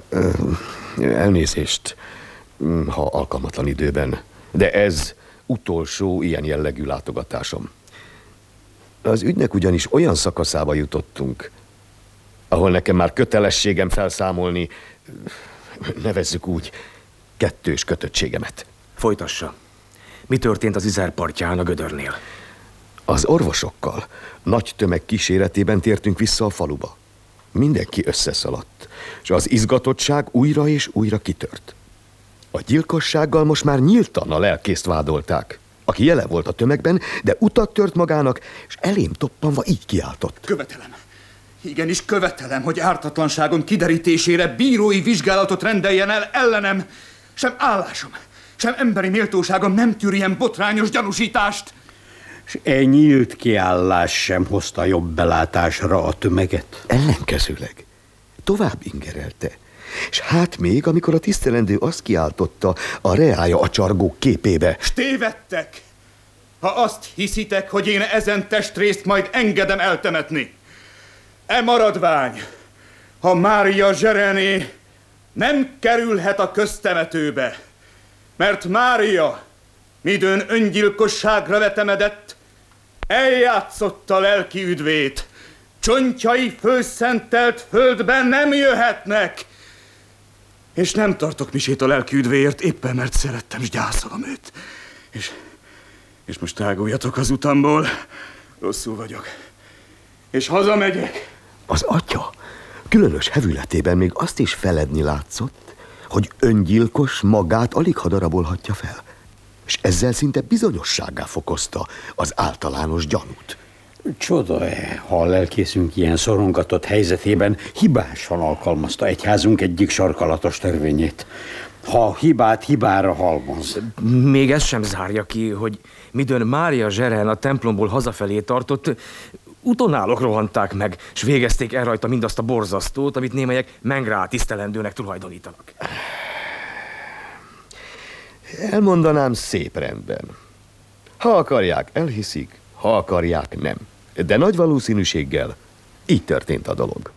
Elnézést, ha alkalmatlan időben, de ez utolsó ilyen jellegű látogatásom. Az ügynek ugyanis olyan szakaszába jutottunk, ahol nekem már kötelességem felszámolni, nevezzük úgy, kettős kötöttségemet. Folytassa. Mi történt az Izer partján a Gödörnél? Az orvosokkal nagy tömeg kíséretében tértünk vissza a faluba. Mindenki összeszaladt, és az izgatottság újra és újra kitört. A gyilkossággal most már nyíltan a lelkészt vádolták, aki jele volt a tömegben, de utat tört magának, és elém toppanva így kiáltott. Követelem. Igenis követelem, hogy ártatlanságom kiderítésére bírói vizsgálatot rendeljen el ellenem. Sem állásom, sem emberi méltóságom nem tűrjen botrányos gyanúsítást. És nyílt kiállás sem hozta jobb belátásra a tömeget? Ellenkezőleg tovább ingerelte. És hát még, amikor a tisztelendő azt kiáltotta a reája a csargók képébe. S tévedtek, ha azt hiszitek, hogy én ezen testrészt majd engedem eltemetni. E maradvány, ha Mária Zserené, nem kerülhet a köztemetőbe, mert Mária, midőn öngyilkosságra vetemedett, eljátszotta lelki üdvét. Csontjai főszentelt földben nem jöhetnek. És nem tartok misét a lelki üdvéért, éppen mert szerettem, és gyászolom őt. És most táguljatok az utamból, rosszul vagyok. És hazamegyek. Az atya különös hevületében még azt is feledni látszott, hogy öngyilkos magát alig ha darabolhatja fel, és ezzel szinte bizonyossággá fokozta az általános gyanút. Csoda-e, ha a lelkészünk ilyen szorongatott helyzetében hibásan alkalmazta egyházunk egyik sarkalatos törvényét. Ha hibát hibára halmoz. Még ez sem zárja ki, hogy midőn Mária Zseren a templomból hazafelé tartott, utonállók rohanták meg, és végezték el rajta mindazt a borzasztót, amit némelyek Mengrá tisztelendőnek tulajdonítanak. Elmondanám szép rendben. Ha akarják, elhiszik, ha akarják, nem. De nagy valószínűséggel így történt a dolog.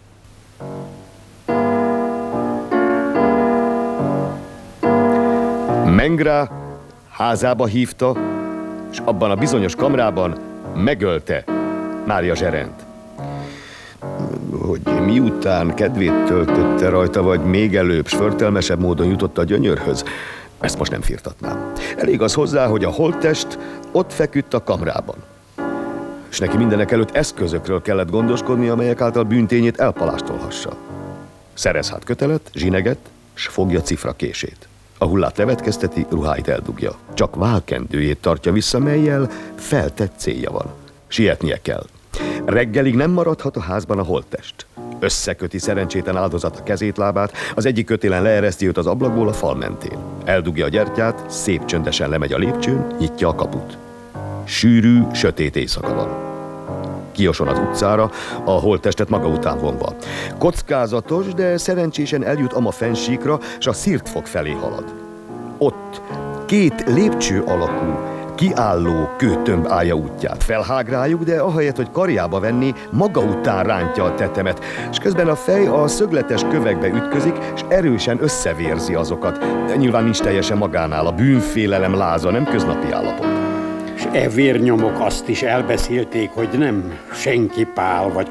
Mengrá házába hívta, és abban a bizonyos kamrában megölte Mária Zserent. Hogy miután kedvét töltötte rajta, vagy még előbb, s förtelmesebb módon jutott a gyönyörhöz, ezt most nem firtatnám. Elég az hozzá, hogy a holttest ott feküdt a kamrában. És neki mindenek előtt eszközökről kellett gondoskodni, amelyek által bűntényét elpalástolhassa. Szerez hát kötelet, zsineget, s fogja cifrakését. A hullát levetkezteti, ruháit eldugja. Csak válkendőjét tartja vissza, mellyel feltett célja van. Sietnie kell. Reggelig nem maradhat a házban a holttest. Összeköti szerencsétlen áldozat a kezét, lábát, az egyik kötélen leereszti őt az ablakból a fal mentén. Eldugja a gyertyát, szép csöndesen lemegy a lépcsőn, nyitja a kaput. Sűrű, sötét éjszaka van. Kioson az utcára, a holttestet maga után vonva. Kockázatos, de szerencsésen eljut ama fennsíkra, s a Szirtfok felé halad. Ott két lépcső alakú, kiálló kőtömb állja útját. Felhág rájuk, de ahelyett, hogy karjába venni, maga után rántja a tetemet, és közben a fej a szögletes kövekbe ütközik, és erősen összevérzi azokat. De nyilván nincs teljesen magánál, a bűnfélelem láza, nem köznapi állapot. És vérnyomok azt is elbeszélték, hogy nem Senki Pál vagy